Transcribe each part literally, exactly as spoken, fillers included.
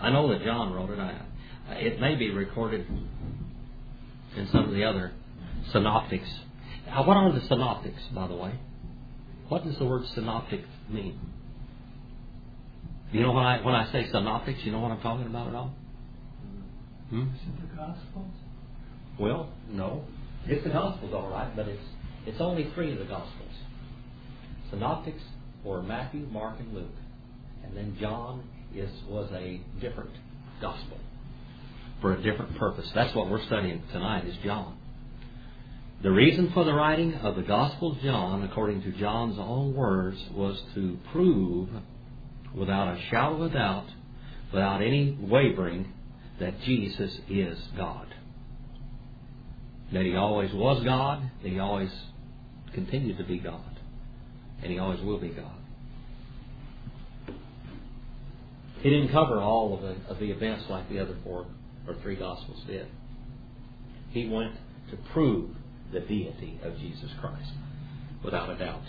I know that John wrote it. I, it may be recorded in some of the other synoptics. Now, what are the synoptics, by the way? What does the word synoptic mean? You know when I when I say synoptics, you know what I'm talking about at all? Hmm? Is it the Gospels? Well, no. It's the Gospels, all right, but it's it's only three of the Gospels. Synoptics were Matthew, Mark, and Luke. And then John is was a different Gospel for a different purpose. That's what we're studying tonight is John. The reason for the writing of the Gospel of John, according to John's own words, was to prove, without a shadow of a doubt, without any wavering, that Jesus is God. That He always was God, that He always continued to be God, and He always will be God. He didn't cover all of the, of the events like the other four or three Gospels did. He went to prove the deity of Jesus Christ, without a doubt.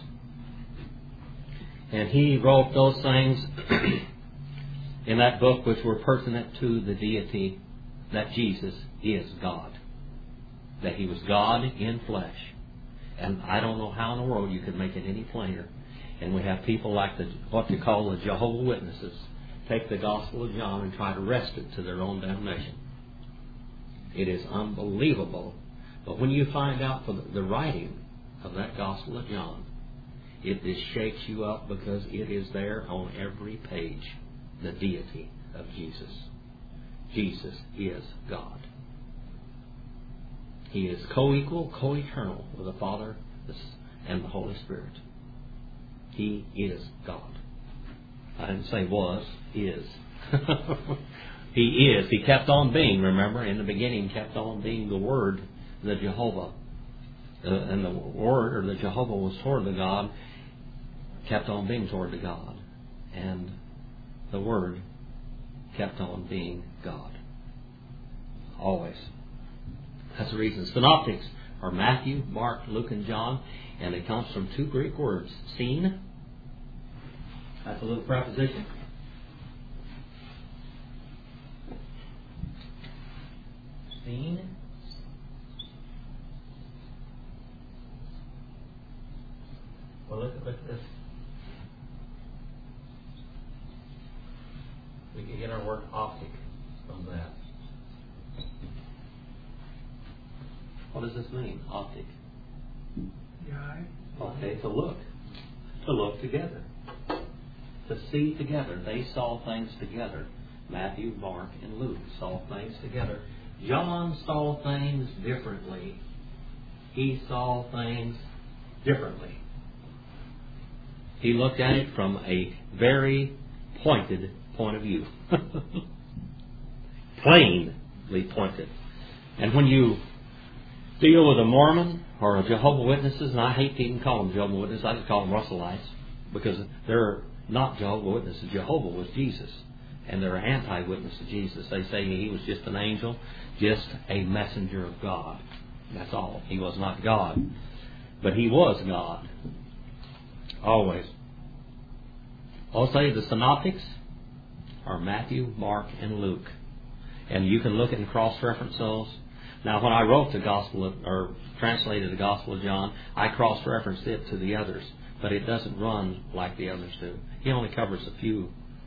And He wrote those things in that book which were pertinent to the deity that Jesus is God. That He was God in flesh. And I don't know how in the world you could make it any plainer. And we have people like the what you call the Jehovah's Witnesses take the Gospel of John and try to wrest it to their own damnation. It is unbelievable. But when you find out from the writing of that Gospel of John, it just shakes you up because it is there on every page, the deity of Jesus. Jesus is God. He is co-equal, co-eternal with the Father and the Holy Spirit. He is God. I didn't say was, is. He is. He kept on being, remember, in the beginning kept on being the Word, the Jehovah. Uh, and the Word, or the Jehovah, was toward the God, kept on being toward the God. And the Word kept on being God. Always. That's the reason. Synoptics are Matthew, Mark, Luke, and John, and it comes from two Greek words. Seen. That's a little preposition. Seen. Well, look, look at this. We can get our word optic from that. What does this mean, optic? The eye. Okay, to look. To look together. To see together. They saw things together. Matthew, Mark, and Luke saw things together. John saw things differently. He saw things differently. He looked at it from a very pointed point of view. Plainly pointed. And when you deal with a Mormon or a Jehovah's Witnesses, and I hate to even call them Jehovah's Witnesses, I just call them Russellites, because they're not Jehovah's Witnesses. Jehovah was Jesus, and they're anti-witness to Jesus. They say He was just an angel, just a messenger of God. That's all. He was not God. But He was God. Always. I'll say the Synoptics are Matthew, Mark, and Luke. And you can look at and cross-reference those. Now, when I wrote the Gospel of, or translated the Gospel of John, I cross-referenced it to the others, but it doesn't run like the others do. He only covers a few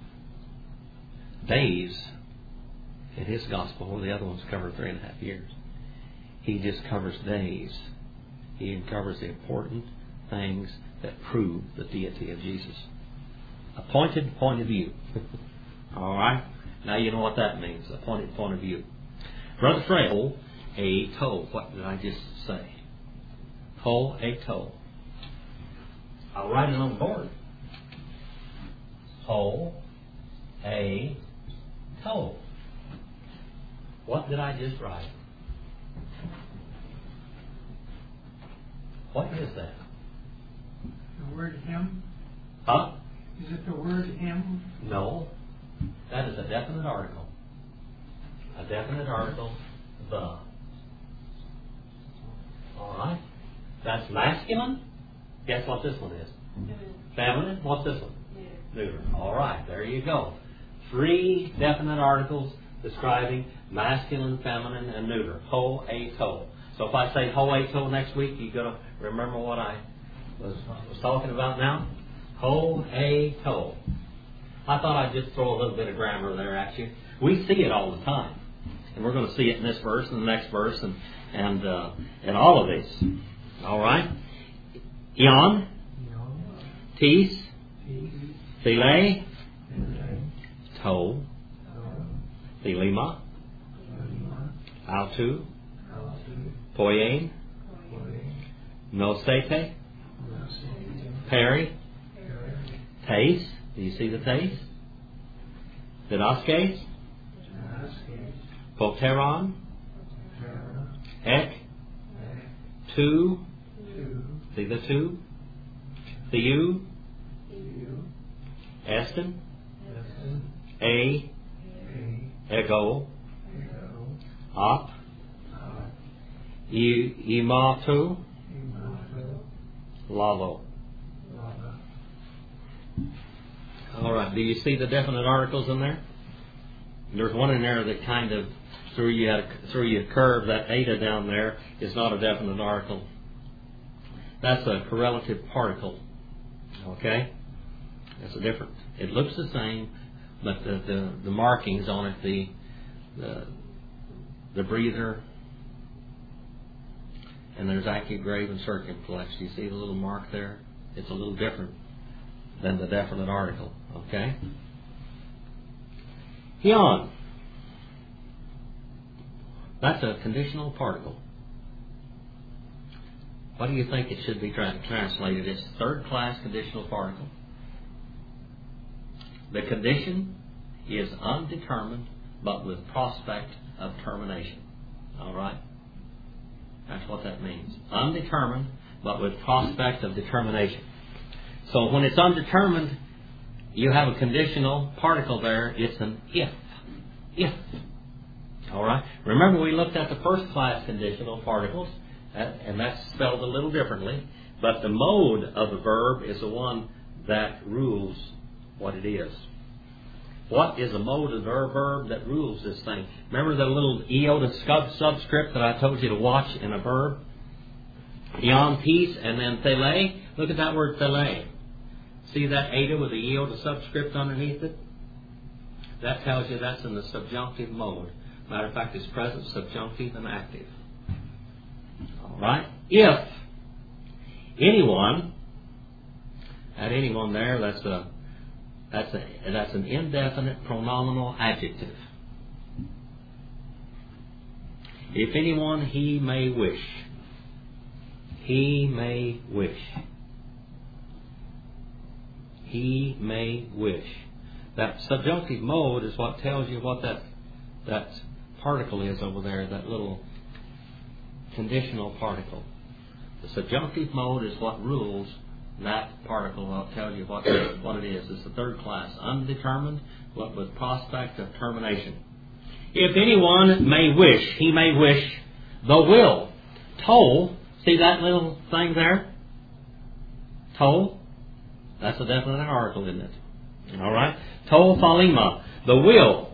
days in his Gospel, where the other ones cover three and a half years. He just covers days. He covers the important things that prove the deity of Jesus. A pointed point of view. All right? Now you know what that means, a pointed point of view. Brother Frail, a toe. What did I just say? Toe, a toe. I'll write it on the board. Toe, a toe. What did I just write? What is that? The word him? Huh? Is it the word him? No. That is a definite article. A definite article, the. All right. That's masculine. Guess what this one is? Feminine. What's this one? Neuter. All right. There you go. Three definite articles describing masculine, feminine, and neuter. Ho, a, to. So if I say ho, a, to next week, you got to remember what I was, was talking about now. Ho, a, to. I thought I'd just throw a little bit of grammar there at you. We see it all the time. And we're going to see it in this verse and the next verse and and uh, in all of these. All right? Ion, tis, phile, to, philema, autu, poien, nosete, peri, tes. Do you see the tes? Didaskes, poteron, ek, tu. See the two? Theou, Estin, A, Ego, Op, Imato, Lalo. All right. Do you see the definite articles in there? There's one in there that kind of threw you a, threw you a curve. That eta down there is not a definite article. That's a correlative particle. Okay? That's a different. It looks the same, but the, the, the markings on it, the, the the breather, and there's active, grave, and circumflex. Do you see the little mark there? It's a little different than the definite article. Okay? Ion. That's a conditional particle. What do you think it should be tra- translated? It's third class conditional particle. The condition is undetermined, but with prospect of termination. All right? That's what that means. Undetermined, but with prospect of determination. So when it's undetermined, you have a conditional particle there. It's an if. If. All right? Remember we looked at the first class conditional particles, and that's spelled a little differently. But the mode of the verb is the one that rules what it is. What is a mode of the verb that rules this thing? Remember the little iota subscript that I told you to watch in a verb? Ion, tis, and then thele. Look at that word thele. See that eta with the iota subscript underneath it? That tells you that's in the subjunctive mode. Matter of fact, it's present, subjunctive, and active. All right? If anyone, at anyone there, that's a that's a that's an indefinite pronominal adjective. If anyone, he may wish. He may wish. He may wish. That subjunctive mode is what tells you what that that particle is over there, that little conditional particle. The subjunctive mode is what rules that particle. I'll tell you what, what it is. It's the third class. Undetermined, but with prospect of termination. If anyone may wish, he may wish the will. To, see that little thing there? To, that's a definite article, isn't it? All right? To phalema, the will.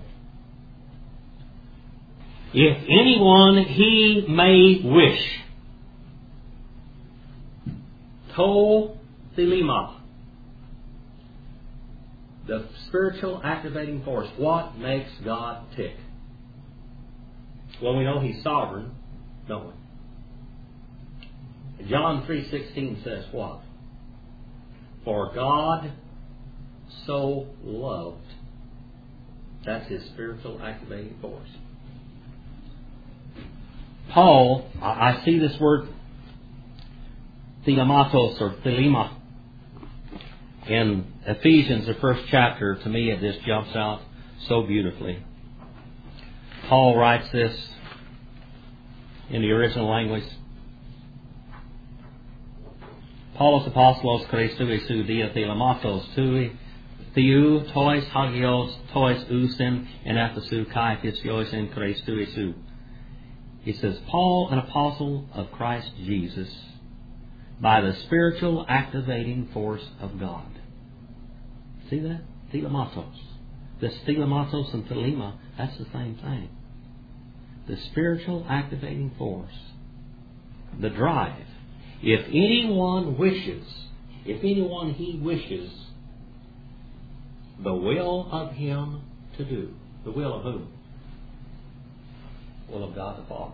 If anyone, he may wish. To thelema, the spiritual activating force. What makes God tick? Well, we know He's sovereign, don't we? John three sixteen says what? For God so loved. That's His spiritual activating force. Paul, I see this word thelematos or thelema in Ephesians, the first chapter. To me, it just jumps out so beautifully. Paul writes this in the original language. Paulos apostolos Christou Isu dia thelematos tui theou tois hagios tois usin en ephesu kai physios in Christou Isu. He says, Paul, an apostle of Christ Jesus, by the spiritual activating force of God. See that? Thelematos. The stelematos and thelema, that's the same thing. The spiritual activating force. The drive. If anyone wishes, if anyone he wishes, the will of him to do. The will of whom? Will of God the Father.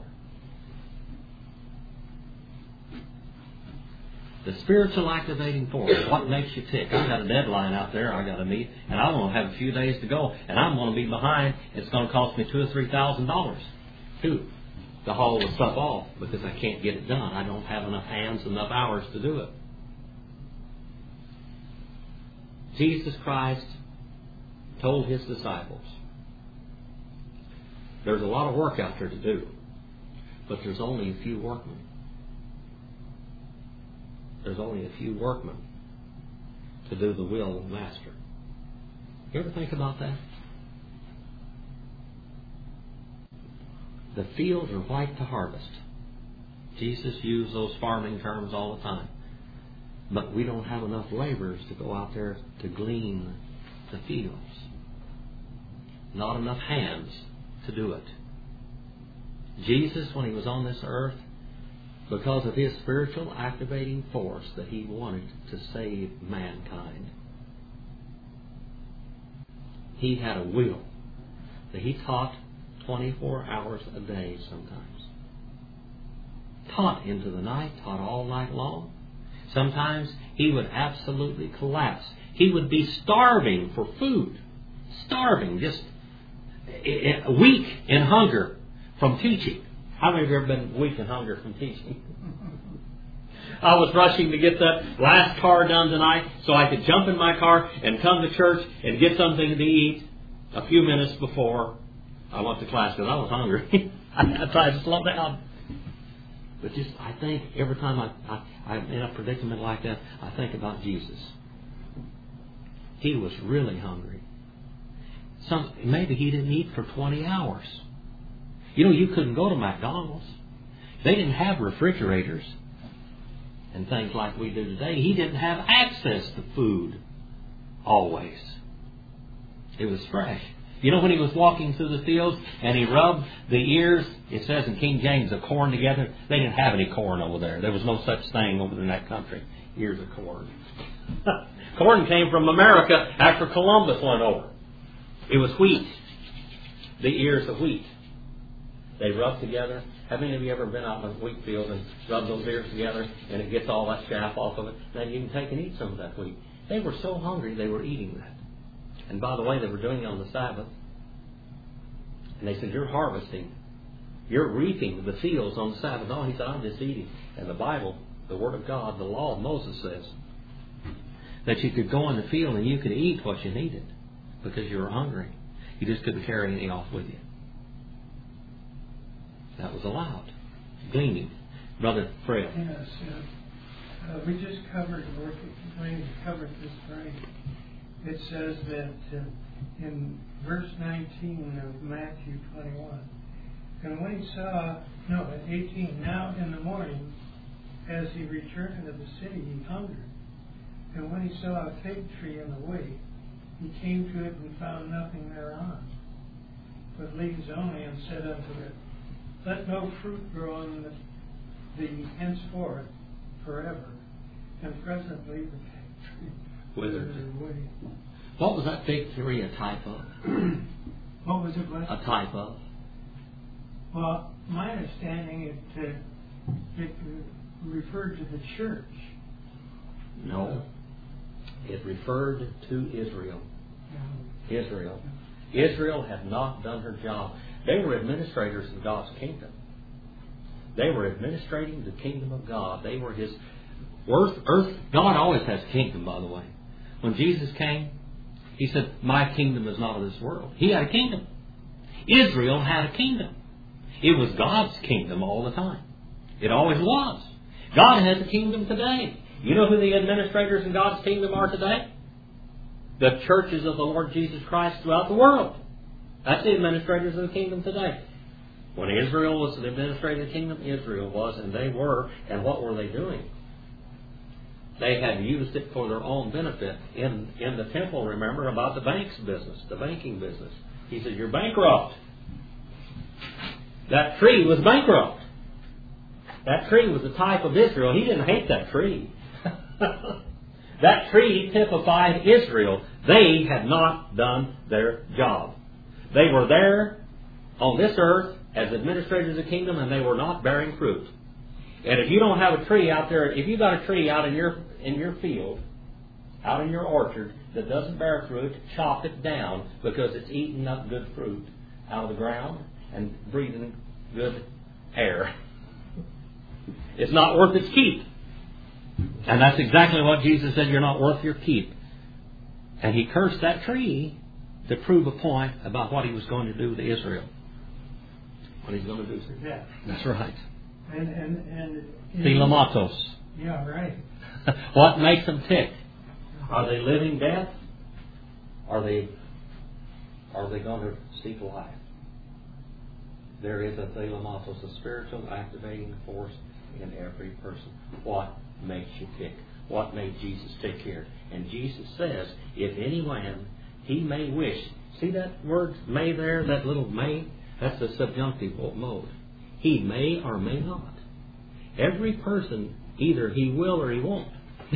The spiritual activating force. What makes you tick? I've got a deadline out there I got to meet, and I only have a few days to go, and I'm going to be behind. It's going to cost me two or three thousand dollars, too, to haul the stuff off because I can't get it done. I don't have enough hands, enough hours to do it. Jesus Christ told His disciples, there's a lot of work out there to do, but there's only a few workmen. There's only a few workmen to do the will of the Master. You ever think about that? The fields are white to harvest. Jesus used those farming terms all the time. But we don't have enough laborers to go out there to glean the fields. Not enough hands to do it. Jesus, when He was on this earth, because of His spiritual activating force that He wanted to save mankind, He had a will that He taught twenty-four hours a day sometimes. Taught into the night, taught all night long. Sometimes He would absolutely collapse. He would be starving for food. Starving, just weak in hunger from teaching. How many of you have ever been weak in hunger from teaching? I was rushing to get that last car done tonight so I could jump in my car and come to church and get something to eat a few minutes before I went to class because I was hungry. I tried to slow down. But just, I think every time I, I, I'm in a predicament like that, I think about Jesus. He was really hungry. Some, maybe He didn't eat for twenty hours. You know, you couldn't go to McDonald's. They didn't have refrigerators and things like we do today. He didn't have access to food always. It was fresh. You know, when He was walking through the fields and He rubbed the ears, it says in King James, of corn together. They didn't have any corn over there. There was no such thing over in that country. Ears of corn. Corn came from America after Columbus went over. It was wheat. The ears of wheat. They rub together. How many of you ever been out in a wheat field and rubbed those ears together and it gets all that chaff off of it? Now you can take and eat some of that wheat. They were so hungry they were eating that. And by the way, they were doing it on the Sabbath. And they said, you're harvesting. You're reaping the fields on the Sabbath. No, He said, I'm just eating. And the Bible, the Word of God, the law of Moses says that you could go in the field and you could eat what you needed because you were hungry. You just couldn't carry anything off with you. That was allowed. Gleaning. Brother Fred. Yes, uh, uh, we just covered, or we covered this right. It says that uh, in verse nineteen of Matthew twenty-one, and when He saw, no, at eighteen, now in the morning, as He returned to the city, He hungered. And when He saw a fig tree in the way, He came to it and found nothing thereon, but leaves only, and said unto it, let no fruit grow on the, the henceforth forever. And presently the fig tree withered away. What was that fig tree a type of? What was it? What? A type of? Well, my understanding it, uh, it referred to the church. No. It referred to Israel. Yeah. Israel. Israel had not done her job. They were administrators of God's kingdom. They were administrating the kingdom of God. They were His earth. Earth. God always has a kingdom, by the way. When Jesus came, He said, my kingdom is not of this world. He had a kingdom. Israel had a kingdom. It was God's kingdom all the time. It always was. God has a kingdom today. You know who the administrators in God's kingdom are today? The churches of the Lord Jesus Christ throughout the world. That's the administrators of the kingdom today. When Israel was the administrator of the kingdom, Israel was, and they were. And what were they doing? They had used it for their own benefit. In, in the temple, remember, about the bank's business, the banking business. He said, you're bankrupt. That tree was bankrupt. That tree was a type of Israel. He didn't hate that tree. That tree typified Israel. They had not done their job. They were there on this earth as administrators of the kingdom, and they were not bearing fruit. And if you don't have a tree out there, if you got a tree out in your in your field, out in your orchard that doesn't bear fruit, chop it down, because it's eating up good fruit out of the ground and breathing good air. It's not worth its keep. And that's exactly what Jesus said, you're not worth your keep. And he cursed that tree to prove a point about what he was going to do to Israel. What he's going to do to them. Yeah. That's right. And, and, and Philamatos. Yeah, right. What makes them tick? Are they living death? Are they are they going to seek life? There is a Philamatos, a spiritual activating force in every person. What makes you tick? What made Jesus tick here? And Jesus says, if any man, he may wish. See that word may there, that little may? That's the subjunctive mode. He may or may not. Every person, either he will or he won't.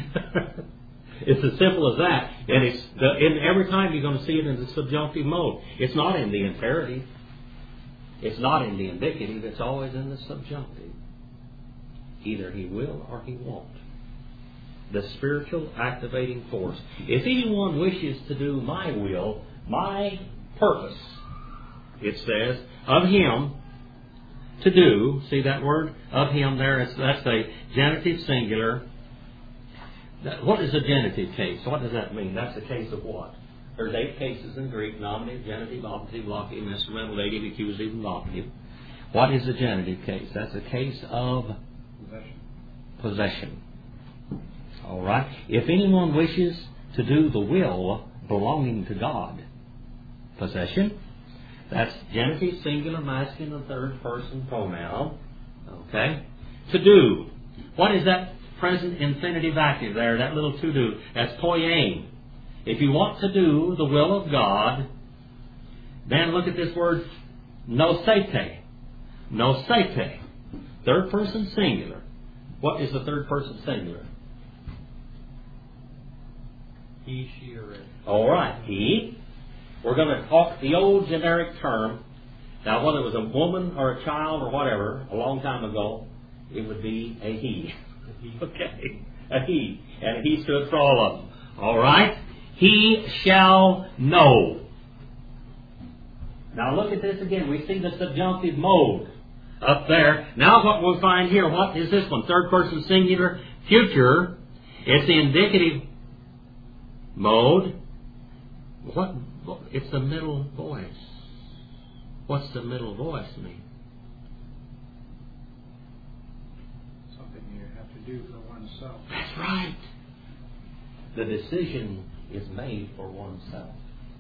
It's as simple as that. And it's the, and every time you're going to see it in the subjunctive mode. It's not in the imperative. It's not in the indicative. It's always in the subjunctive. Either he will or he won't. The spiritual activating force. If anyone wishes to do my will, my purpose, it says, of him to do, see that word? Of him there, it's, that's a genitive singular. What is a genitive case? What does that mean? That's a case of what? There's eight cases in Greek: nominative, genitive, operative, locative, instrumental, dative, accusative, and vocative. What is a genitive case? That's a case of possession. Possession. All right. If anyone wishes to do the will belonging to God, possession. That's genitive, singular, masculine, and third person pronoun. Okay. To do. What is that present infinitive active there? That little to do. That's poiein. If you want to do the will of God, then look at this word nosete. Nosete. Third person singular. What is the third person singular? He, she, or it. All right. He. We're going to talk the old generic term. Now, whether it was a woman or a child or whatever, a long time ago, it would be a he. Okay. A he. And a he stood for all of them. All right. He shall know. Now, look at this again. We see the subjunctive mode up there. Now, what we'll find here, what is this one? Third person singular, future. It's the indicative mode. What? It's the middle voice. What's the middle voice mean? Something you have to do for oneself. That's right. The decision is made for oneself.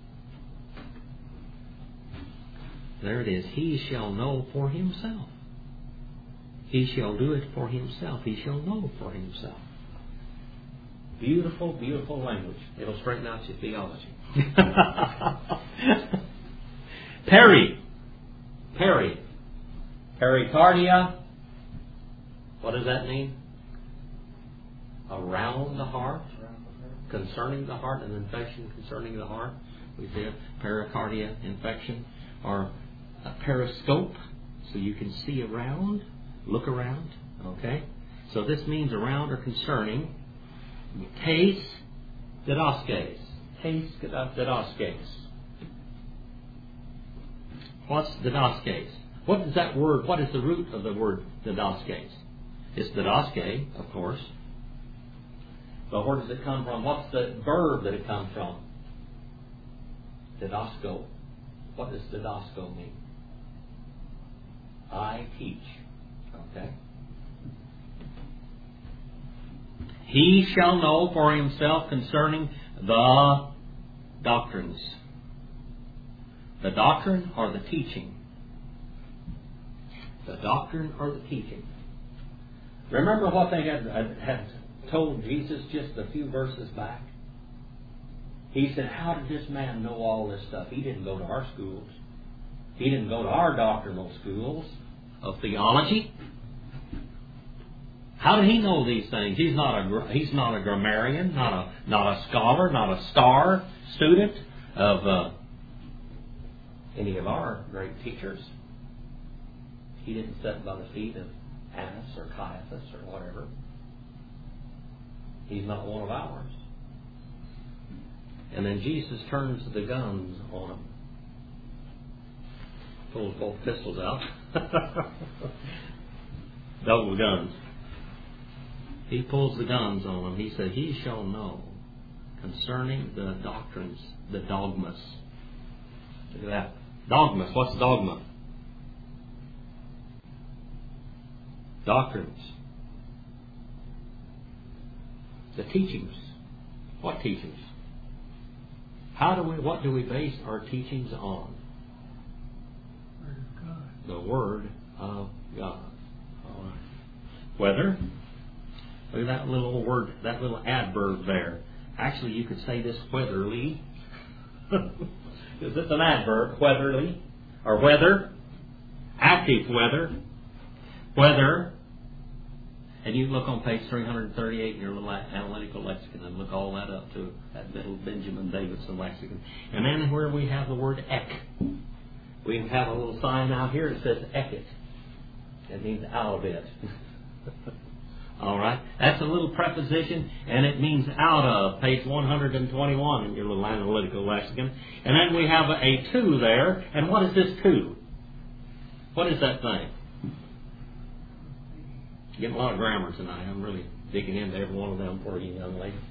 There it is. He shall know for himself. He shall do it for himself. He shall know for himself. Beautiful, beautiful language. It'll straighten out your theology. Peri. Peri. Pericardia. What does that mean? Around the heart. Concerning the heart. An infection concerning the heart. We see a pericardia infection. Or a periscope. So you can see around. Look around. Okay. So this means around or concerning. Tes didaskes. Tes didaskes. What's didaskes? What is that word? What is the root of the word didaskes? It's didaske, of course. But where does it come from? What's the verb that it comes from? Didasko. What does didasko mean? I teach. Okay. He shall know for himself concerning the doctrines. The doctrine or the teaching? The doctrine or the teaching. Remember what they had, had told Jesus just a few verses back? He said, how did this man know all this stuff? He didn't go to our schools. He didn't go to our doctrinal schools of theology. How did he know these things? He's not a he's not a grammarian, not a not a scholar, not a star student of uh, any of our great teachers. He didn't sit by the feet of Annas or Caiaphas or whatever. He's not one of ours. And then Jesus turns the guns on him. Pulls both pistols out. Double guns. He pulls the guns on him. He said, he shall know concerning the doctrines, the dogmas. Look at that. Dogmas. What's dogma? Doctrines. The teachings. What teachings? How do we, what do we base our teachings on? Word of God. The Word of God. All right. Whether, look at that little word, that little adverb there. Actually, you could say this whetherly. Is this an adverb? Whetherly. Or whether. Active whether. Whether. And you look on page three thirty-eight in your little analytical lexicon and look all that up to that little Benjamin Davidson lexicon. And then where we have the word ek. We have a little sign out here that says ekit. It means out of it. All right. That's a little preposition, and it means out of, page one twenty-one in your little analytical lexicon. And then we have a to there. And what is this to? What is that thing? Getting a lot of grammar tonight. I'm really digging into every one of them for you, young lady.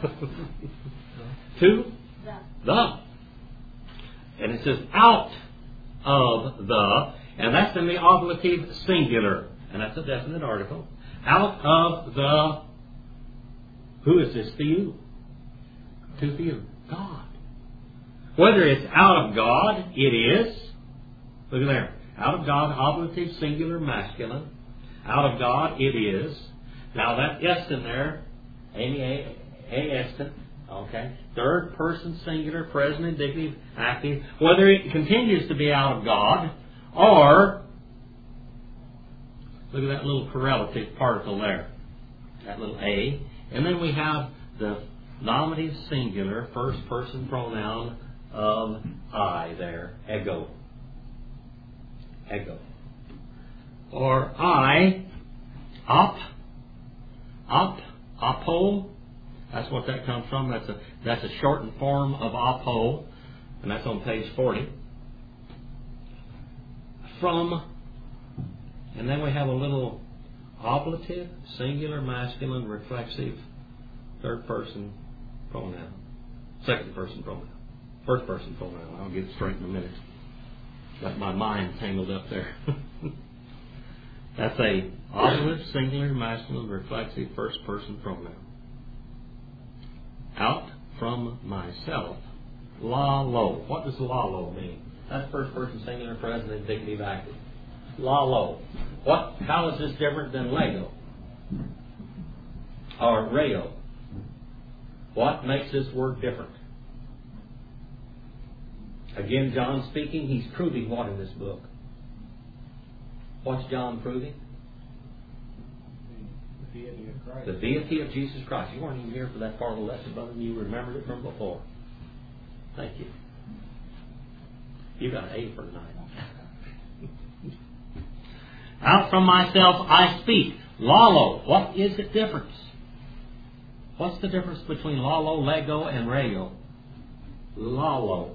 To? The. The. And it says out of the, and that's in the oblative singular. And that's a definite article. Out of the, who is this few? To few. God. Whether it's out of God, it is. Look at there. Out of God, oblative singular masculine. Out of God, it is. Now that S in there, Amy A, A Eston, okay. Third person singular, present, indicative, active. Whether it continues to be out of God, or look at that little correlative particle there, that little A, and then we have the nominative singular first person pronoun of I there, ego, ego. Or I, op, op, opo. That's what that comes from. That's a that's a shortened form of opo, and that's on page forty. From, and then we have a little oblative, singular, masculine, reflexive, third person pronoun, second person pronoun, first person pronoun. I'll get it straight in a minute. Got my mind tangled up there. That's a oblative, singular, masculine, reflexive, first person pronoun. Out from myself. La lo. What does la lo mean? That's first person singular, present, indicative, active. La lo. What? How is this different than Lego? Or reo? What makes this word different? Again, John speaking, he's proving what in this book? What's John proving? The deity of Christ. The deity of Jesus Christ. You weren't even here for that part of the lesson, brother. You remembered it from before. Thank you. You got an A for tonight. Out from myself I speak. Lalo. What is the difference? What's the difference between lalo, lego, and reo? Lalo.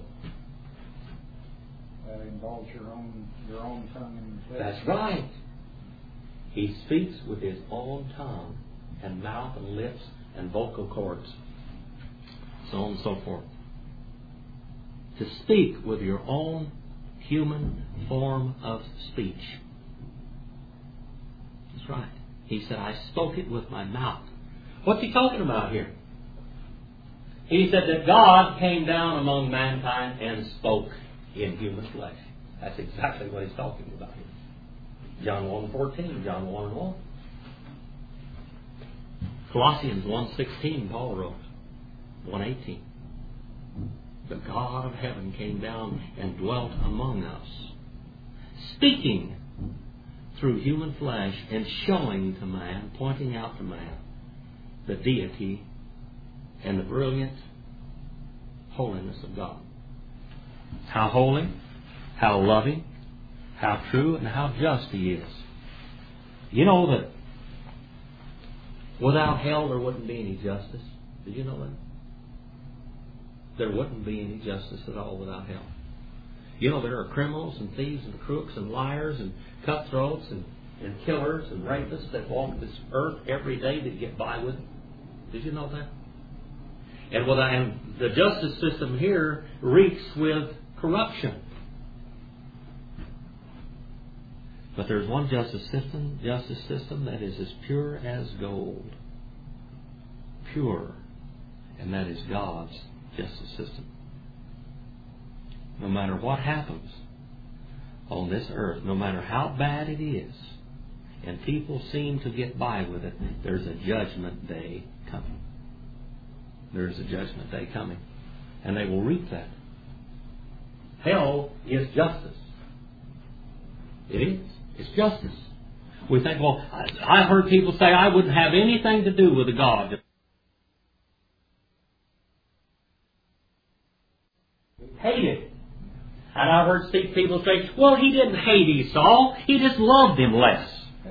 That involves your own your own tongue and flesh. That's right. He speaks with his own tongue and mouth and lips and vocal cords. So on and so forth. To speak with your own human form of speech. That's right. He said, I spoke it with my mouth. What's he talking about here? He said that God came down among mankind and spoke in human flesh. That's exactly what he's talking about here. John one fourteen, John one and one. Colossians one sixteen, Paul wrote, one eighteen. The God of heaven came down and dwelt among us, speaking through human flesh and showing to man, pointing out to man, the deity and the brilliant holiness of God. How holy, how loving, how true, and how just He is. You know that without hell there wouldn't be any justice. Did you know that? There wouldn't be any justice at all without hell. You know there are criminals and thieves and crooks and liars and cutthroats and, and killers and rapists that walk this earth every day to get by with it. Did you know that? And, with, and the justice system here reeks with corruption. But there's one justice system, justice system that is as pure as gold. Pure. And that is God's justice system. No matter what happens on this earth, no matter how bad it is, and people seem to get by with it, there's a judgment day coming. There's a judgment day coming. And they will reap that. Hell is justice. It is. It's justice. We think, well, I've heard people say I wouldn't have anything to do with a God. Hate it. And I've heard people say, well, He didn't hate Esau. He just loved him less.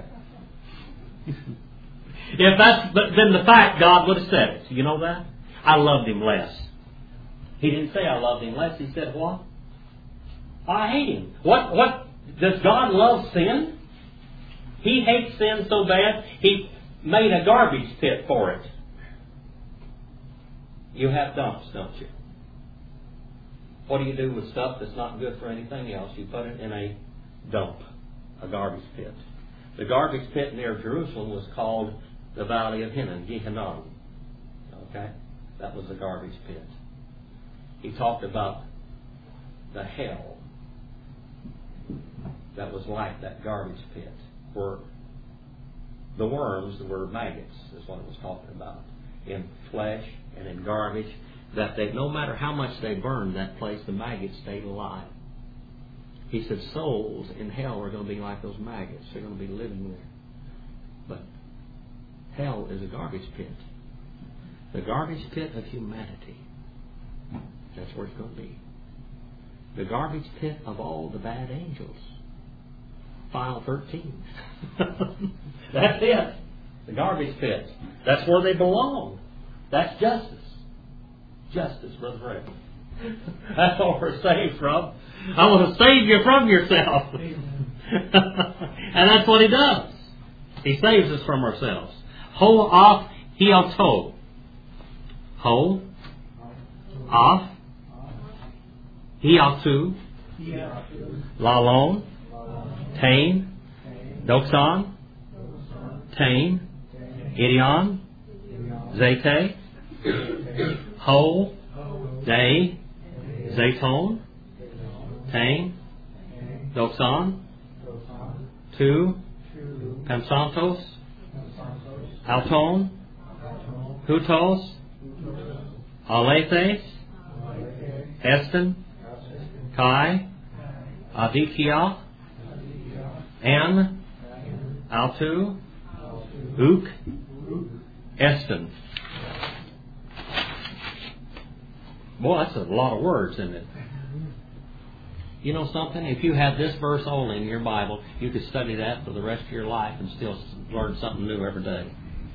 If that's been the fact, God would have said it. You know that? I loved him less. He didn't say I loved him less. He said what? I hate him. What? What? Does God love sin? He hates sin so bad, He made a garbage pit for it. You have dumps, don't you? What do you do with stuff that's not good for anything else? You put it in a dump, a garbage pit. The garbage pit near Jerusalem was called the Valley of Hinnom, Gehenna. Okay? That was the garbage pit. He talked about the hell that was like that garbage pit, where the worms were maggots, is what it was talking about, in flesh and in garbage, that they, no matter how much they burned that place, the maggots stayed alive. He said souls in hell are going to be like those maggots. They're going to be living there. But hell is a garbage pit. The garbage pit of humanity. That's where it's going to be. The garbage pit of all the bad angels. File thirteen. That's it. The garbage pit. That's where they belong. That's justice. Justice, Brother Fred. That's what we're saved from. I want to save you from yourself. And that's what He does. He saves us from ourselves. Ho off hioto. Ho off hiotu. Lalon. Tain. Doxon. Tain. Idion. Zete. Ho. Day. Zaton. Tain. Doxon. Tu. Pensantos. Alton. Hutos. Alethes. Eston. Kai. Adikia. An. Altu. Uk. Eston. Boy, that's a lot of words, isn't it? You know something? If you had this verse only in your Bible, you could study that for the rest of your life and still learn something new every day.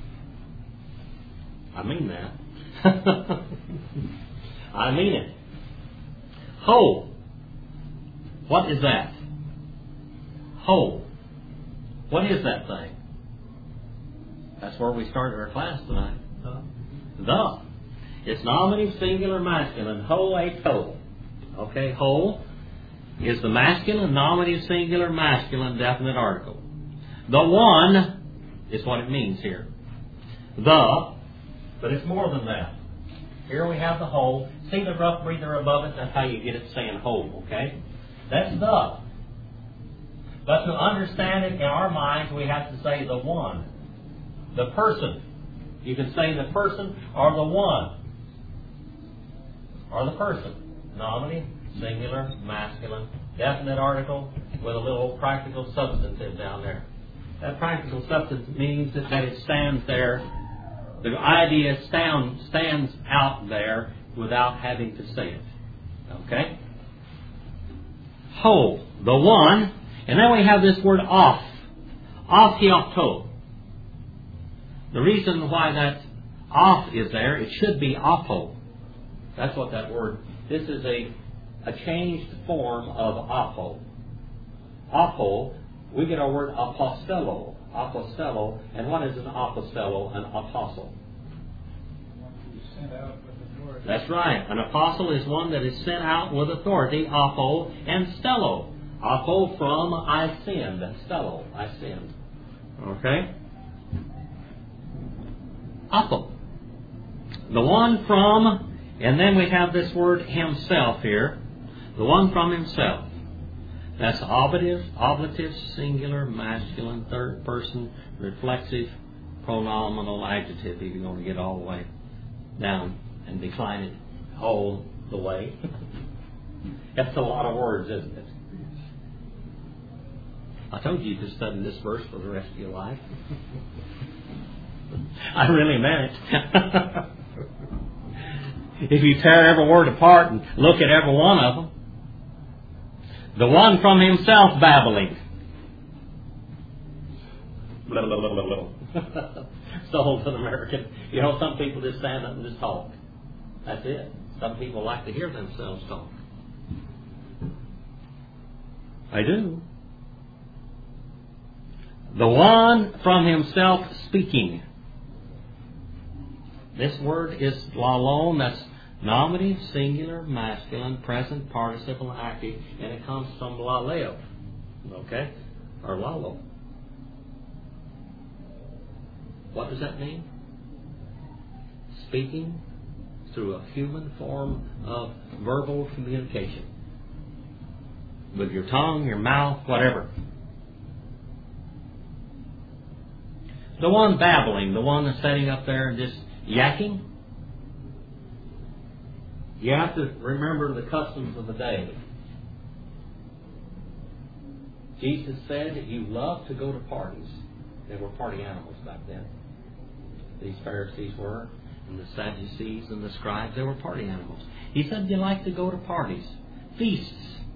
I mean that. I mean it. Ho. What is that? Ho. What is that thing? That's where we started our class tonight. The. It's nominative singular masculine. Ho a to. Okay, ho is the masculine, nominative singular masculine definite article. The one is what it means here. The, but it's more than that. Here we have the ho. See the rough breather above it? That's how you get it saying ho, okay? That's the. But to understand it in our minds, we have to say the one. The person You can say the person or the one. Or the person. Nominee, singular, masculine, definite article with a little practical substantive down there. That practical substance means that, that it stands there. The idea stand, stands out there without having to say it. Okay? Whole, the one, and then we have this word off. Ophiopto. The reason why that off is there, it should be oppo. That's what that word, this is a, a changed form of oppo. Oppo, we get our word apostello. Apostello, and what is an apostello? An apostle. Sent out with authority. That's right. An apostle is one that is sent out with authority, apo, and stello. Apo from I sinned, stello, I sinned. Okay? Apo. The one from, and then we have this word himself here. The one from himself. That's oblative, oblative, singular, masculine, third person, reflexive, pronominal, adjective, if you're going to get all the way down and decline it all the way. That's a lot of words, isn't it? I told you you could study this verse for the rest of your life. I really meant it. If you tear every word apart and look at every one of them. The one from himself babbling. Blah, blah, blah, blah, blah. So to an American. You know, some people just stand up and just talk. That's it. Some people like to hear themselves talk. I do. The one from himself speaking. This word is lalon, that's nominative, singular, masculine, present, participle, active, and it comes from laleo. Okay? Or lalo. What does that mean? Speaking through a human form of verbal communication. With your tongue, your mouth, whatever. The one babbling, the one that's sitting up there and just yakking. You have to remember the customs of the day. Jesus said that you love to go to parties. They were party animals back then. These Pharisees were, and the Sadducees and the scribes, they were party animals. He said you like to go to parties, feasts.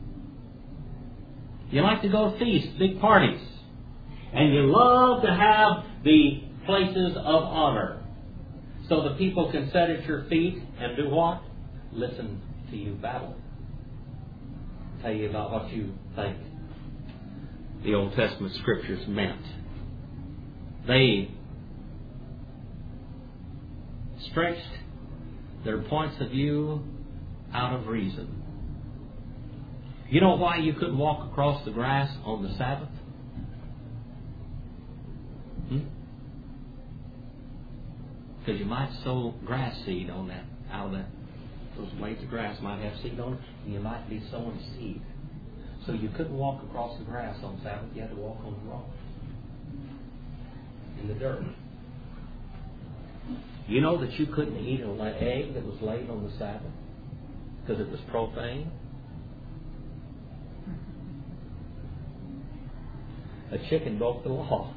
You like to go to feasts, big parties. And you love to have the places of honor. So the people can sit at your feet and do what? Listen to you babble. Tell you about what you think the Old Testament scriptures meant. They stretched their points of view out of reason. You know why you couldn't walk across the grass on the Sabbath? Hmm? Because you might sow grass seed on that, out of that. Those blades of grass might have seed on them, and you might be sowing seed. So you couldn't walk across the grass on Sabbath. You had to walk on the rock, in the dirt. You know that you couldn't eat an egg that was laid on the Sabbath because it was profane? A chicken broke the law.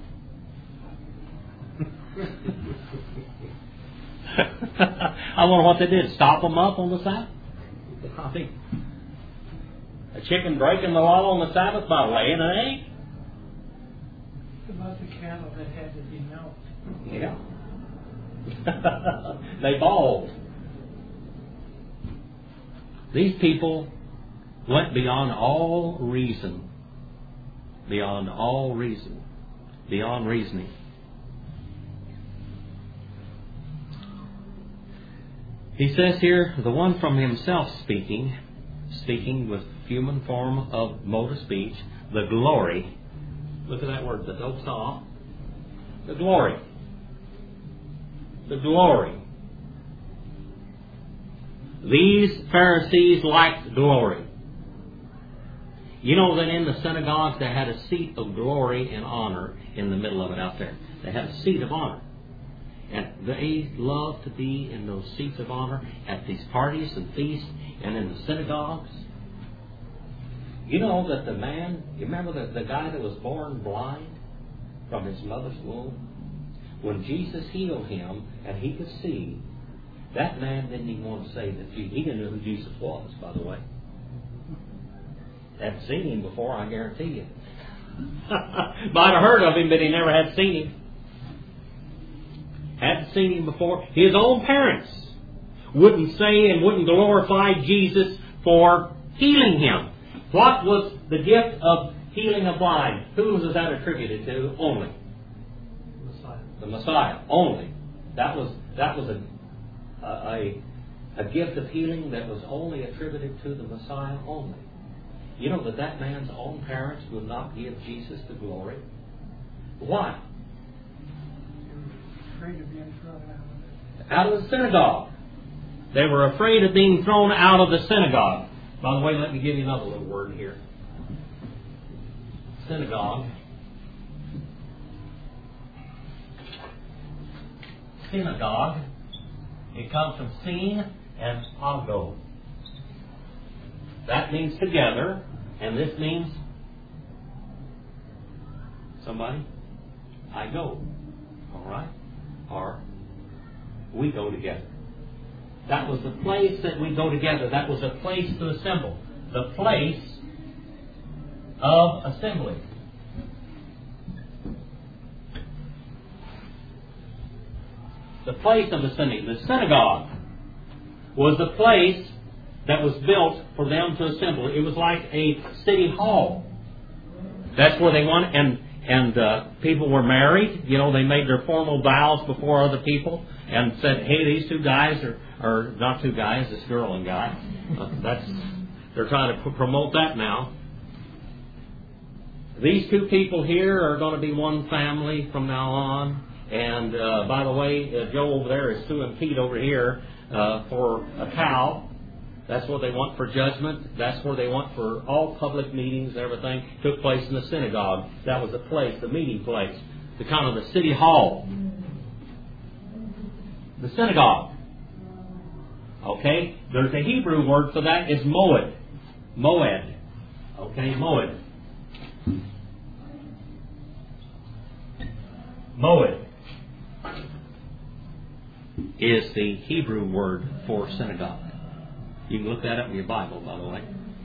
I wonder what they did. Stop them up on the Sabbath? I think a chicken breaking the law on the Sabbath by laying an egg? What about the cattle that had to be milked? Yeah. They bawled. These people went beyond all reason. Beyond all reason. Beyond reasoning. He says here, the one from himself speaking, speaking with human form of mode of speech, the glory. Look at that word, the doxa. The glory. The glory. These Pharisees liked glory. You know that in the synagogues they had a seat of glory and honor in the middle of it out there. They had a seat of honor. And they love to be in those seats of honor at these parties and feasts and in the synagogues. You know that the man, you remember the, the guy that was born blind from his mother's womb? When Jesus healed him and he could see, that man didn't even want to say that Jesus, he didn't know who Jesus was, by the way. Hadn't seen him before, I guarantee you. Might have heard of him, but he never had seen him. Hadn't seen him before. His own parents wouldn't say and wouldn't glorify Jesus for healing him. What was the gift of healing a blind? Who was that attributed to? Only Messiah. the Messiah. Only. That was that was a, a a gift of healing that was only attributed to the Messiah only. You know that that man's own parents would not give Jesus the glory. Why? Afraid of being thrown out of it. Out of the synagogue. They were afraid of being thrown out of the synagogue. By the way, let me give you another little word here. Synagogue. Synagogue. It comes from seen and ago. That means together, and this means somebody. I go. All right? Or we go together. That was the place that we go together. That was a place to assemble. The place of assembly. The place of assembly. The synagogue was the place that was built for them to assemble. It was like a city hall. That's where they went, and and uh, people were married. You know, they made their formal vows before other people and said, "Hey, these two guys are, are not two guys, this girl and guy." Uh, that's they're trying to p- promote that now. These two people here are going to be one family from now on. And uh, by the way, uh, Joe over there is suing Pete over here uh, for a cow. That's what they want for judgment. That's where they want for all public meetings and everything. Took place in the synagogue. That was the place, the meeting place, the kind of the city hall. The synagogue. Okay? There's a Hebrew word for that. It's moed. Moed. Okay, moed. Moed is the Hebrew word for synagogue. You can look that up in your Bible, by the way.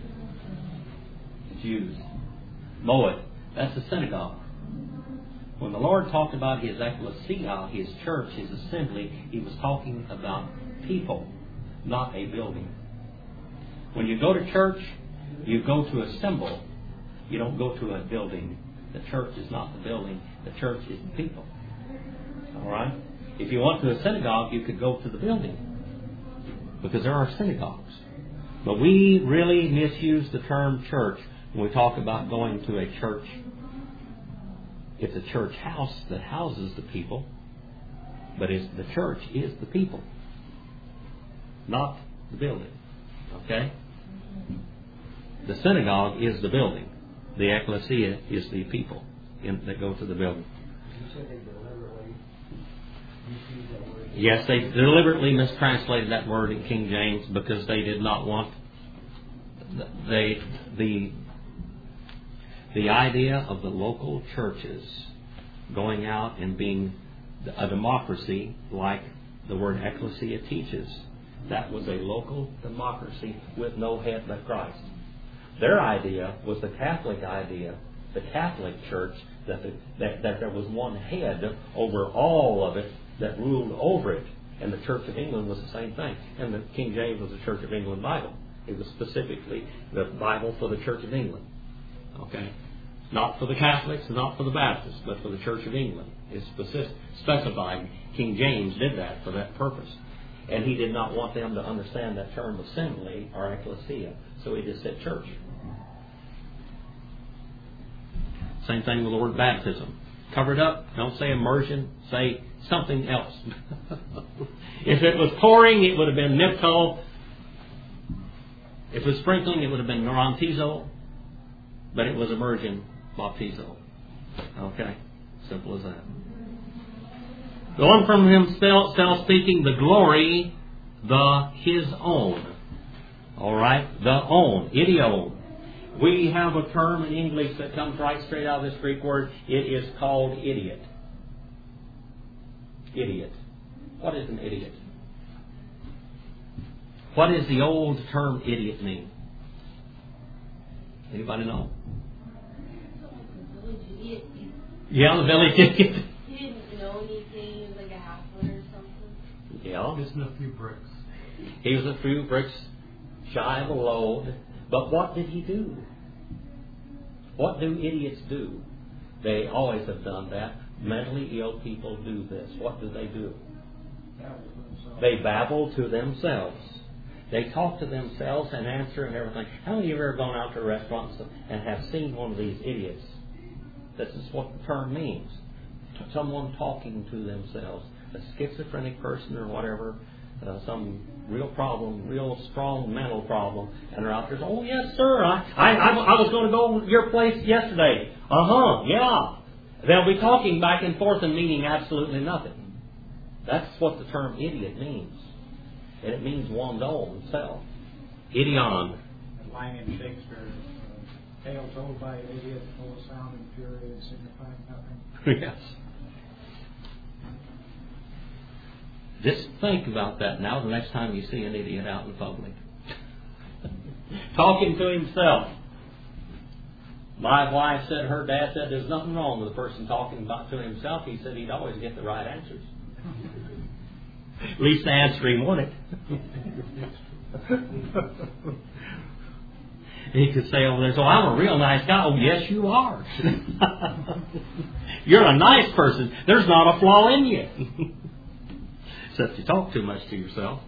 It's used. Moed. That's the synagogue. When the Lord talked about His ecclesia, His church, His assembly, He was talking about people, not a building. When you go to church, you go to assemble. You don't go to a building. The church is not the building. The church is the people. All right? If you went to a synagogue, you could go to the building, because there are synagogues. But we really misuse the term church when we talk about going to a church. It's a church house that houses the people, but it's, the church is the people, not the building. Okay? The synagogue is the building. The ecclesia is the people in, that go to the building. You said they deliberately misused that word. Yes, they deliberately mistranslated that word in King James because they did not want they the the idea of the local churches going out and being a democracy like the word ecclesia teaches. That was a local democracy with no head but Christ. Their idea was the Catholic idea, the Catholic Church, that, the, that, that there was one head over all of it that ruled over it. And the Church of England was the same thing. And the King James was the Church of England Bible. It was specifically the Bible for the Church of England. Okay? Not for the Catholics, not for the Baptists, but for the Church of England. It's specific, specified. King James did that for that purpose. And he did not want them to understand that term assembly or ecclesia. So he just said church. Same thing with the word baptism. Cover it up. Don't say immersion. Say something else. If it was pouring, it would have been nipto. If it was sprinkling, it would have been garantizo. But it was immersion, baptizo. Okay? Simple as that. The one from himself speaking, the glory, the his own. All right? The own. Idiom. We have a term in English that comes right straight out of this Greek word. It is called idiot. Idiot. What is an idiot? What does the old term idiot mean? Anybody know? Yeah, the village idiot. He didn't know anything. He was like a halfwit or something. Yeah. Missing a few bricks. He was a few bricks shy of a load. But what did he do? What do idiots do? They always have done that. Mentally ill people do this. What do they do? They babble to themselves. They talk to themselves and answer and everything. How many of you have ever gone out to restaurants and have seen one of these idiots? This is what the term means. Someone talking to themselves. A schizophrenic person or whatever. Uh, some real problem, real strong mental problem. And they're out there saying, oh, yes, sir. I, I, I, I was going to go to your place yesterday. Uh-huh, yeah. They'll be talking back and forth and meaning absolutely nothing. That's what the term idiot means. And it means one's own self. Idion. A line in Shakespeare, uh, tale told by an idiot, full of sound and fury and signifying nothing. Yes. Just think about that now the next time you see an idiot out in public. Talking to himself. My wife said, her dad said there's nothing wrong with a person talking about to himself. He said he'd always get the right answers. At least the answer he wanted. He could say over there, so I'm a real nice guy. Oh, yes, you are. You're a nice person. There's not a flaw in you. Except you talk too much to yourself.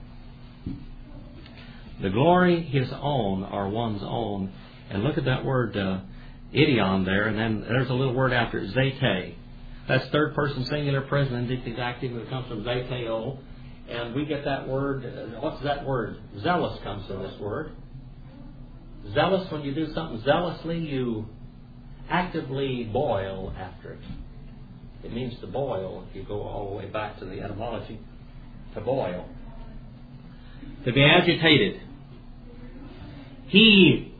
The glory, his own, or one's own. And look at that word uh, idion there, and then there's a little word after it, zete. That's third person singular present indicative active. It comes from zeteo. And we get that word, uh, what's that word? Zealous comes from this word. Zealous, when you do something zealously, you actively boil after it. It means to boil, if you go all the way back to the etymology. To boil. To be agitated. He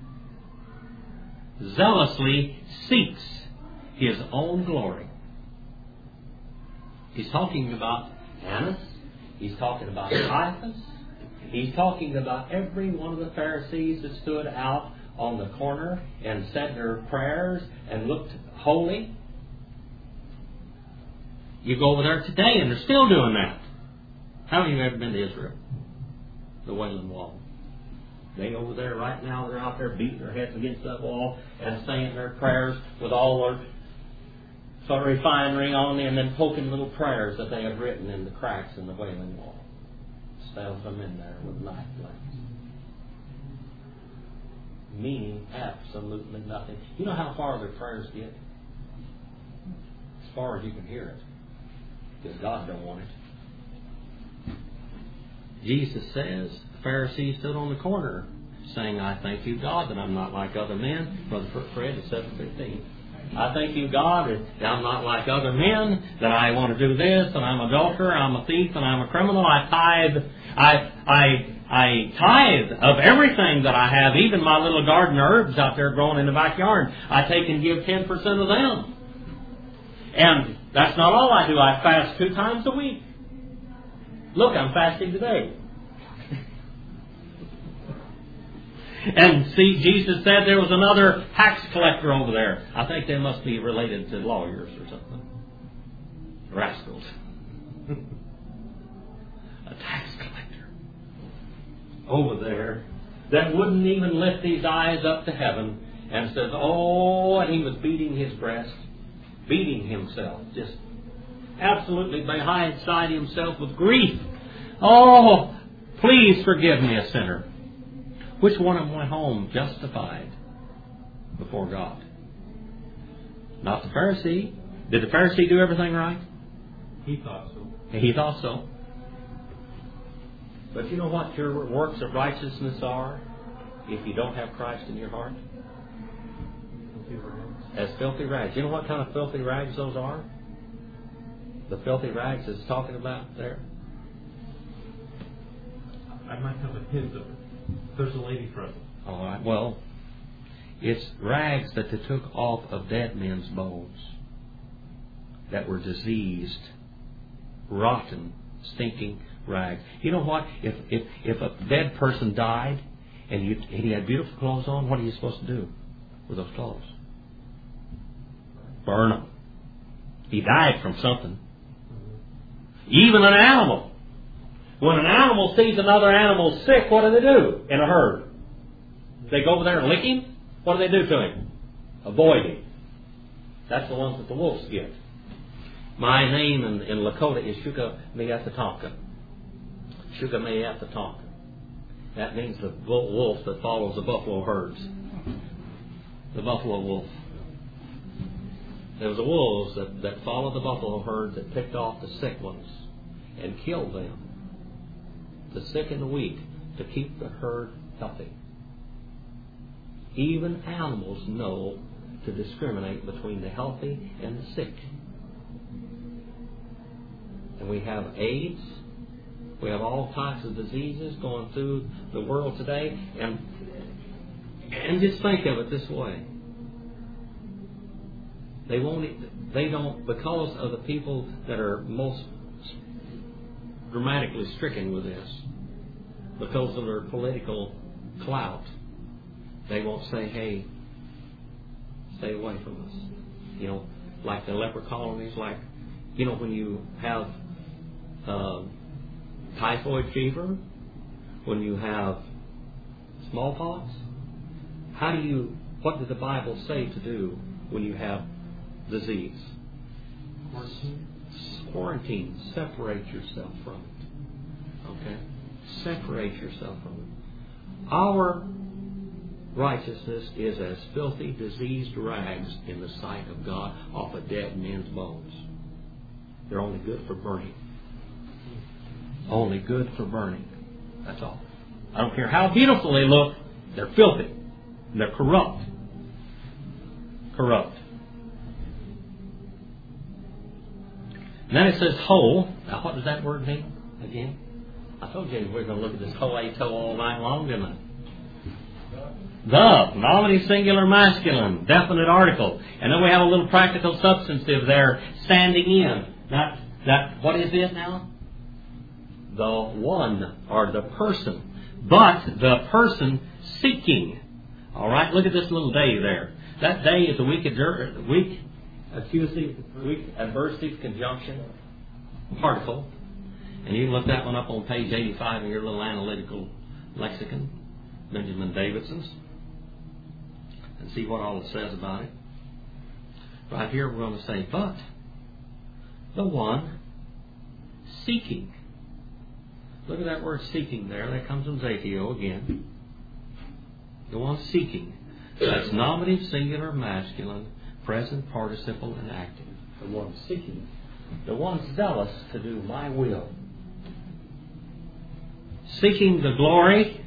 zealously seeks his own glory. He's talking about Annas. He's talking about Caiaphas. He's talking about every one of the Pharisees that stood out on the corner and said their prayers and looked holy. You go over there today and they're still doing that. How many of you have ever been to Israel? The Wailing Wall. They over there right now, they're out there beating their heads against that wall and saying their prayers with all their sort of refinery on and then poking little prayers that they have written in the cracks in the Wailing Wall. Stuff them in there with knife blades. Meaning absolutely nothing. You know how far their prayers get? As far as you can hear it. Because God don't want it. Jesus says, the Pharisees stood on the corner saying, I thank you, God, that I'm not like other men. Brother Fred is seven fifteen. I thank you, God, that I'm not like other men, that I want to do this, and I'm an adulterer, I'm a thief, and I'm a criminal. I tithe, I, I, I tithe of everything that I have, even my little garden herbs out there growing in the backyard. I take and give ten percent of them. And that's not all I do. I fast two times a week. Look, I'm fasting today. And see, Jesus said there was another tax collector over there. I think they must be related to lawyers or something. Rascals. A tax collector. Over there. That wouldn't even lift his eyes up to heaven. And says, oh, and he was beating his breast. Beating himself. Just absolutely beside himself with grief. Oh, please forgive me, a sinner. Which one of them went home justified before God? Not the Pharisee. Did the Pharisee do everything right? He thought so. He thought so. But you know what your works of righteousness are if you don't have Christ in your heart? Filthy rags. As filthy rags. You know what kind of filthy rags those are? The filthy rags it's talking about there? I might have a hint of it. There's a lady present. All right. Well, it's rags that they took off of dead men's bones that were diseased, rotten, stinking rags. You know what? If if if a dead person died and, you, and he had beautiful clothes on, what are you supposed to do with those clothes? Burn them. He died from something. Even an animal. When an animal sees another animal sick, what do they do in a herd? They go over there and lick him? What do they do to him? Avoid him. That's the ones that the wolves get. My name in, in Lakota is Shuka Meatatonka. Shuka Meatatonka. That means the wolf that follows the buffalo herds. The buffalo wolf. There was the wolves that, that followed the buffalo herds that picked off the sick ones and killed them. The sick and the weak, to keep the herd healthy. Even animals know to discriminate between the healthy and the sick. And we have AIDS. We have all types of diseases going through the world today. And, and just think of it this way. They won't, they don't, because of the people that are most dramatically stricken with this, because of their political clout, they won't say, hey, stay away from us. You know, like the leper colonies, like, you know, when you have uh, typhoid fever, when you have smallpox, how do you, what did the Bible say to do when you have disease? Quarantine. Quarantine. Separate yourself from it. Okay? Separate yourself from it. Our righteousness is as filthy, diseased rags in the sight of God off of dead men's bones. They're only good for burning. Only good for burning. That's all. I don't care how beautiful they look, they're filthy. And they're corrupt. Corrupt. And then it says whole. Now what does that word mean again? I told you we we're going to look at this whole ato all night long, didn't I? The, nominative singular masculine, definite article. And then we have a little practical substantive there, standing in. That, that, what is it now? The one, or the person. But the person seeking. All right, look at this little day there. That day is a weak, adver- weak accusative, weak adversative conjunction particle. And you can look that one up on page eighty-five in your little analytical lexicon, Benjamin Davidson's, and see what all it says about it. Right here we're going to say, but the one seeking. Look at that word seeking there. That comes from Zatio again. The one seeking. That's nominative, singular, masculine, present, participle, and active. The one seeking. The one zealous to do my will. Seeking the glory.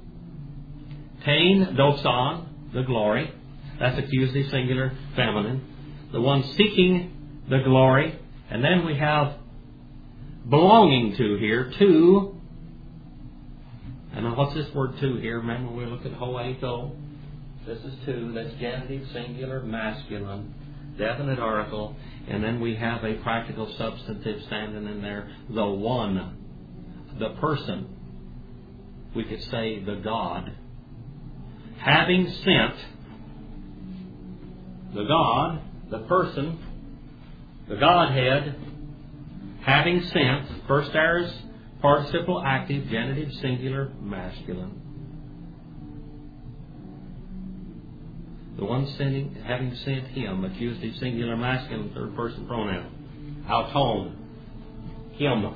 Tain, doxon, the glory. That's accusative, singular, feminine. The one seeking the glory. And then we have belonging to here, to. And now what's this word to here? Remember we looked at hoeto. This is to. That's genitive, singular, masculine, definite article. And then we have a practical substantive standing in there. The one. The person. We could say the God. Having sent. The God. The person. The Godhead. Having sent. First aorist, participle active, genitive, singular, masculine. The one sending, having sent him, accusative, singular, masculine, third person pronoun. Auton. Him.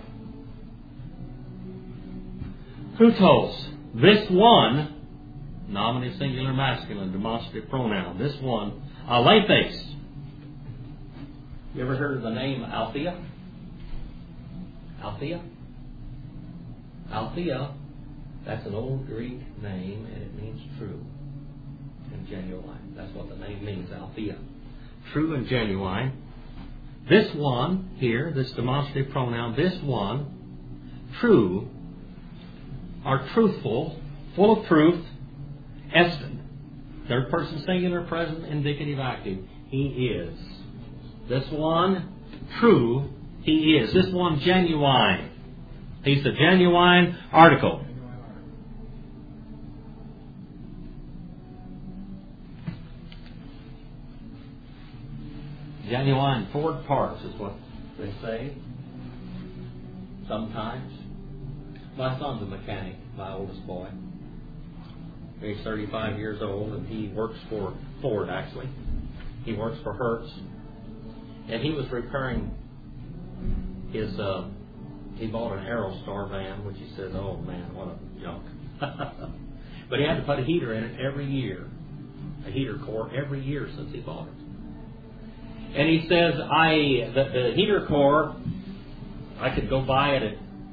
Hutos. This one, nominative, singular, masculine, demonstrative pronoun. This one, alethes. You ever heard of the name Althea? Althea? Althea, that's an old Greek name, and it means true and genuine. That's what the name means, Althea. True and genuine. this one here, this demonstrative pronoun, this one, true, or truthful, full of truth, estin. Third person singular, present, indicative, active. He is. This one, true, he is. This one, genuine. He's the genuine article. Genuine Ford parts is what they say. Sometimes. My son's a mechanic, my oldest boy. He's thirty-five years old, and he works for Ford, actually. He works for Hertz. And he was repairing his, uh, he bought an Aerostar van, which he says, oh man, what a junk. But he had to put a heater in it every year. A heater core every year since he bought it. And he says, I, the, the heater core, I could go buy it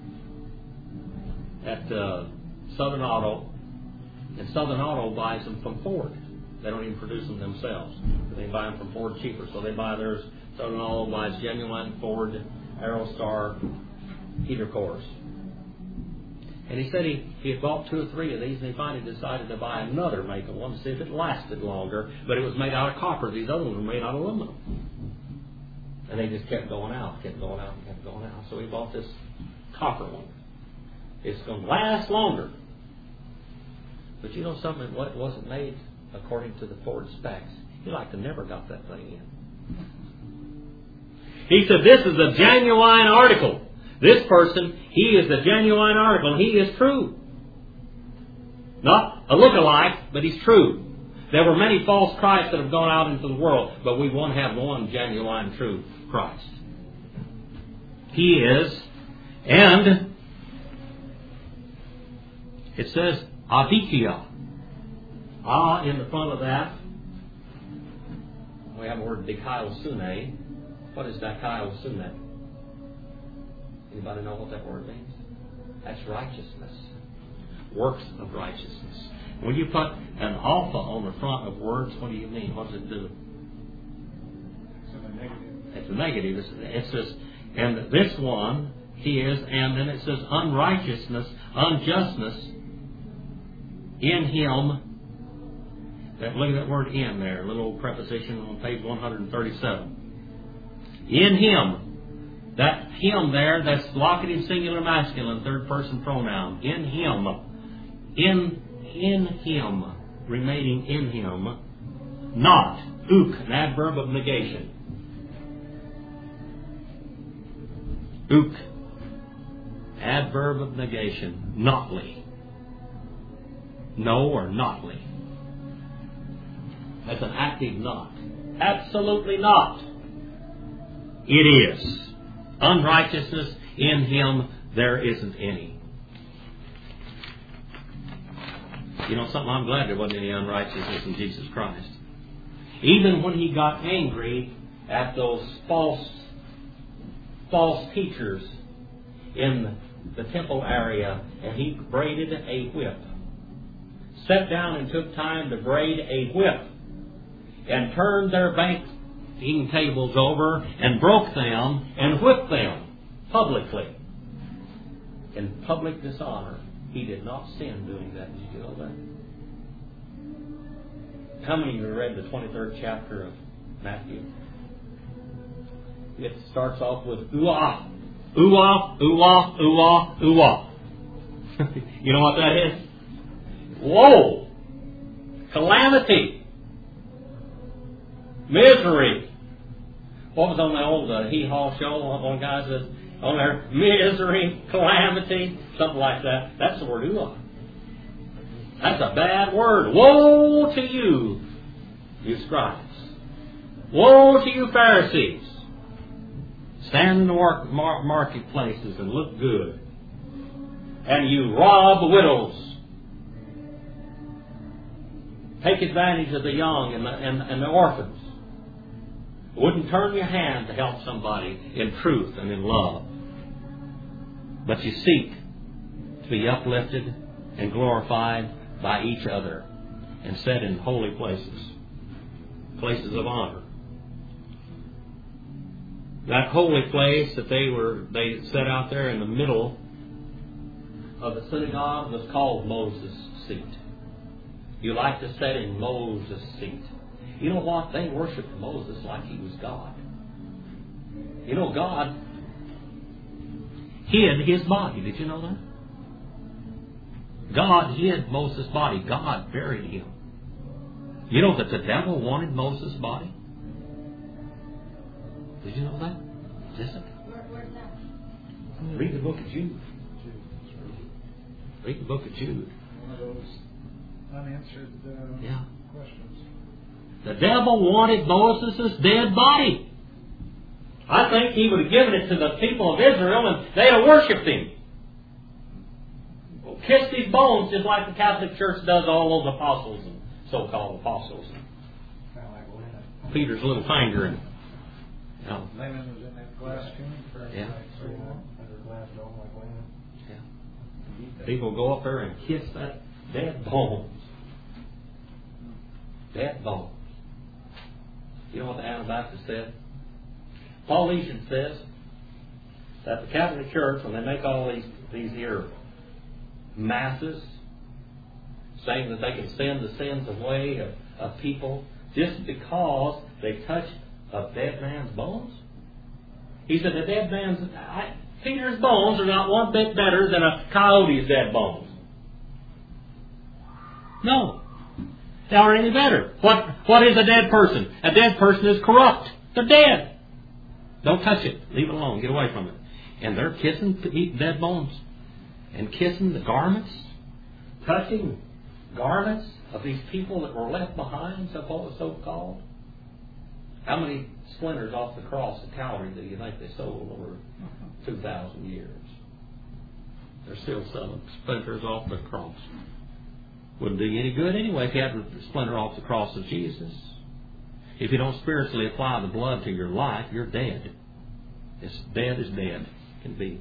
at, at uh, Southern Auto. And Southern Auto buys them from Ford. They don't even produce them themselves. They buy them from Ford cheaper. So they buy theirs. Southern Auto buys genuine Ford Aerostar heater cores. And he said he, he had bought two or three of these, and he finally decided to buy another make of one to see if it lasted longer. But it was made out of copper. These other ones were made out of aluminum. And they just kept going out, kept going out, kept going out. So he bought this copper one. It's going to last longer. But you know something? What wasn't made according to the Ford specs. He like to never got that thing in. He said, this is a genuine article. This person, he is the genuine article, and he is true. Not a look-alike, but he's true. There were many false Christs that have gone out into the world, but we want to have one genuine, true Christ. He is, and it says, adikia. Ah, in the front of that, we have the word dikaiosunne. What is dikaiosunne? Anybody know what that word means? That's righteousness. Works of righteousness. When you put an alpha on the front of words, what do you mean? What does it do? It's a negative. It says, and this one, he is, and then it says unrighteousness, unjustness in him. That, look at that word in there, a little preposition on page one thirty-seven. In him. That him there, that's locative singular masculine, third person pronoun. In him. In, in him. Remaining in him. Not. Ook, an adverb of negation. Ook. Adverb of negation. Notly. No or notly. That's an active not. Absolutely not. It is. Unrighteousness in him, there isn't any. You know something? I'm glad there wasn't any unrighteousness in Jesus Christ. Even when he got angry at those false, false teachers in the temple area, and he braided a whip. Sat down and took time to braid a whip and turned their banqueting tables over and broke them and whipped them publicly. In public dishonor. He did not sin doing that. Did you know that? How many of you read the twenty-third chapter of Matthew? It starts off with ooh-ah. Ooh-ah, ooh-ah, ooh-ah, ooh-ah. You know what that is? Woe! Calamity! Misery! What was on the old uh, hee-haw show? One guy says on there, misery, calamity, something like that. That's the word ooh-ah. That's a bad word. Woe to you, you scribes. Woe to you, Pharisees. Stand in the mar- marketplaces and look good. And you rob widows. Take advantage of the young and the, and, and the orphans. Wouldn't turn your hand to help somebody in truth and in love. But you seek to be uplifted and glorified by each other and set in holy places, places of honor. that holy place that they were they set out there in the middle of the synagogue was called Moses' seat. You like to sit in Moses' seat. You know what? They worshipped Moses like he was God. You know, God hid his body. Did you know that? God hid Moses' body. God buried him. You know that the devil wanted Moses' body? Did you know that? Listen. Where, where's that? Read the book of Jude. Read the book of Jude. One of those unanswered uh, Yeah. questions. The devil wanted Moses' dead body. I think he would have given it to the people of Israel and they'd have worshipped him. Well, kiss these bones just like the Catholic Church does all those apostles and so-called apostles. Kind of like Lena. Peter's little finger and you know, Layman was in that glass tomb for Yeah. like so long. Under glass dome like Lena. yeah. People go up there and kiss that dead bones. Dead bones. You know what the Anabaptist said? Paul Legion says that the Catholic Church, when they make all these these here masses, saying that they can send the sins away of, of people just because they touch a dead man's bones. He said the dead man's I, Peter's bones are not one bit better than a coyote's dead bones. No, they aren't any better. What what is a dead person? A dead person is corrupt. They're dead. Don't touch it. Leave it alone. Get away from it. And they're kissing eating dead bones. And kissing the garments. Touching garments of these people that were left behind, so called. How many splinters off the cross of Calvary do you think they sold over two thousand years? They're still selling splinters off the cross. Wouldn't do you any good anyway if you had a splinter off the cross of Jesus. If you don't spiritually apply the blood to your life, you're dead. As dead as dead can be.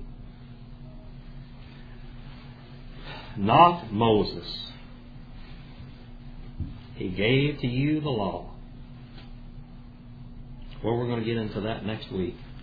Not Moses. He gave to you the law. Well, we're going to get into that next week.